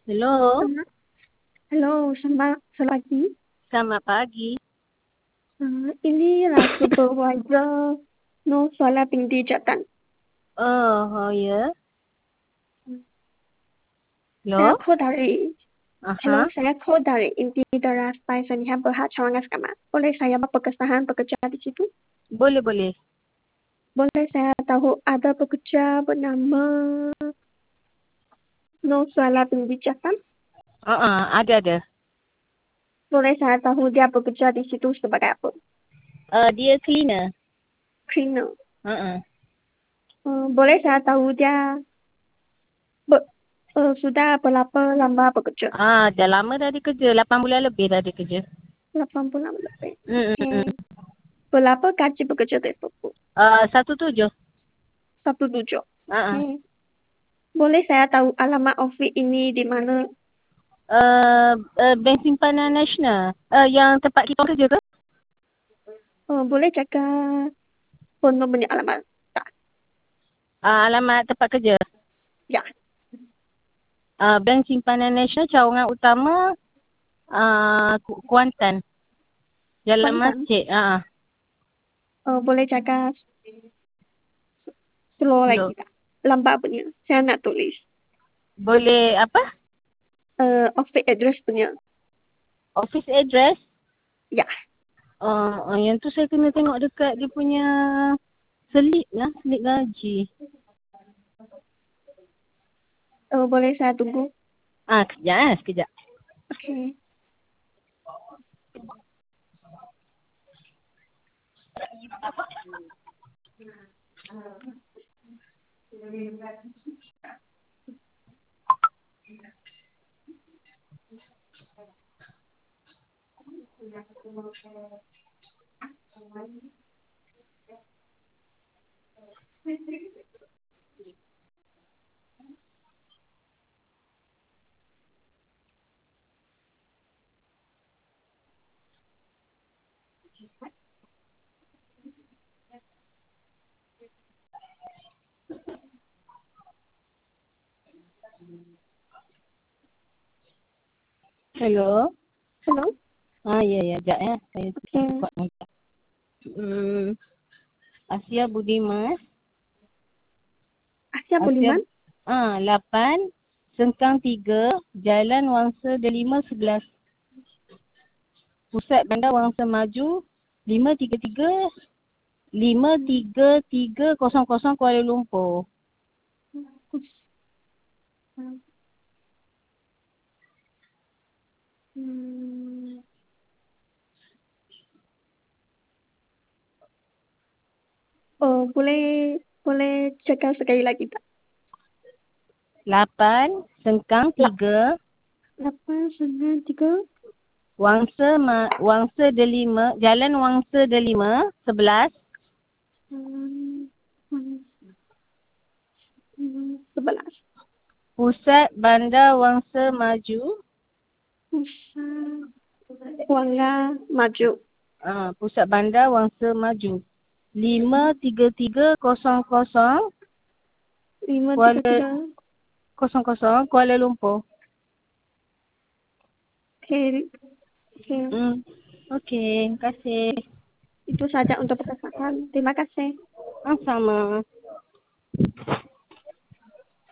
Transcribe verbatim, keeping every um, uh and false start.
Hello, Selamat, halo, selamat, selamat pagi. selamat pagi. Uh, inilah supervisor no solar Pinti Jatan. Oh, oh ya. Saya Hello? call dari, hello, Aha, saya call dari Inti Deras Paisaniha Berhad Cawangan Skama. Boleh saya berkesahan bekerja di situ? boleh boleh. Boleh saya tahu ada pekerja bernama no solar Pinti Jatan? Ah, uh ada ada. Boleh saya tahu dia bekerja di situ sebagai apa? Uh, dia cleaner. Cleaner. Ah, uh Uh, boleh saya tahu dia ber, uh, sudah berapa lama bekerja? Ah, dah lama dah dia kerja. lapan bulan lebih dah dia kerja. delapan bulan lebih. Hmm, hmm, Okay. hmm. Berapa gaji bekerja tersebut? Uh, satu tujuh. Satu tujuh. Ah, uh Okay. Boleh saya tahu alamat office ini di mana? Uh, uh, Bank Simpanan Nasional. Uh, yang tempat kita kerja ke? Uh, boleh jaga phone nombor alamat? Tak. Uh, alamat tempat kerja. Ya. Uh, Bank Simpanan Nasional, Cawangan Utama, uh, Ku- Kuantan. Jalan Kuantan. Masjid. Ah, uh Uh, boleh jaga slow lagi tak? Lambat punya. Saya nak tulis. Boleh apa? Uh, office address punya. Office address? Ya. Uh, uh, yang tu saya kena tengok dekat dia punya selip lah, selip gaji. Uh, boleh saya tunggu? Ah, sekejap eh, sekejap. Okay. Hello. Hello. Ah, ya, ya, sekejap eh. Saya Okay. buat note. Hmm, Asia Budimas. Asia Asia, Buliman. ah, lapan, Sengkang tiga, Jalan Wangsa Delima sebelas. Pusat Bandar Wangsa Maju, lima tiga tiga, lima tiga tiga kosong kosong Kuala Lumpur. Hmm. Oh, boleh boleh cakap sekali lagi tak? lapan, Sengkang tiga, Lapan sembilan tiga. Wangsa Ma, Wangsa Delima, Jalan Wangsa Delima sebelas. Hmm, hmm, hmm, sebelas. Pusat Bandar Wangsa Maju. Pusat Wangga Maju. Uh, Pusat Bandar Wangsa Maju. lima tiga tiga kosong kosong Lima tiga Kuala tiga. kosong kosong Kuala Lumpur. Okay. Okay. Hmm. Okey, terima kasih. Itu saja untuk perkenalan. Terima kasih. Ah, sama.